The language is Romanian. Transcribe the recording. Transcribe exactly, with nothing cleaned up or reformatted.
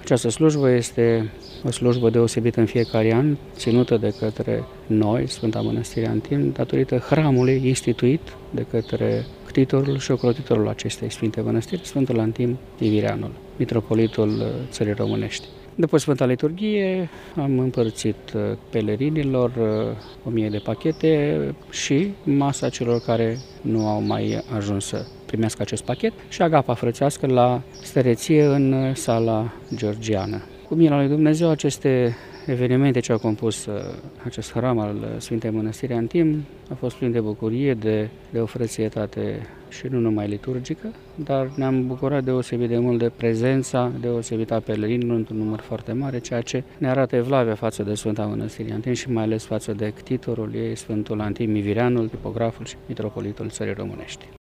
Această slujbă este o slujbă deosebită în fiecare an, ținută de către noi, Sfânta Mănăstire Antim, datorită hramului instituit de către ctitorul și ocrotitorul acestei Sfinte Mănăstiri, Sfântul Antim Ivireanul, mitropolitul Țării Românești. După Sfânta Liturghie am împărțit pelerinilor o mie de pachete și masa celor care nu au mai ajuns să primească acest pachet și agapa frățească la stăreție în sala georgiană. Cu mila lui Dumnezeu, aceste evenimente ce au compus acest hram al Sfintei Mănăstiri Antim a fost plin de bucurie, de, de o frățietate și nu numai liturgică, dar ne-am bucurat deosebit de mult de prezența deosebită a pelerinilor într-un număr foarte mare, ceea ce ne arată evlavia față de Sfânta Mănăstire Antim și mai ales față de ctitorul ei, Sfântul Antim Ivireanul, tipograful și mitropolitul Țării Românești.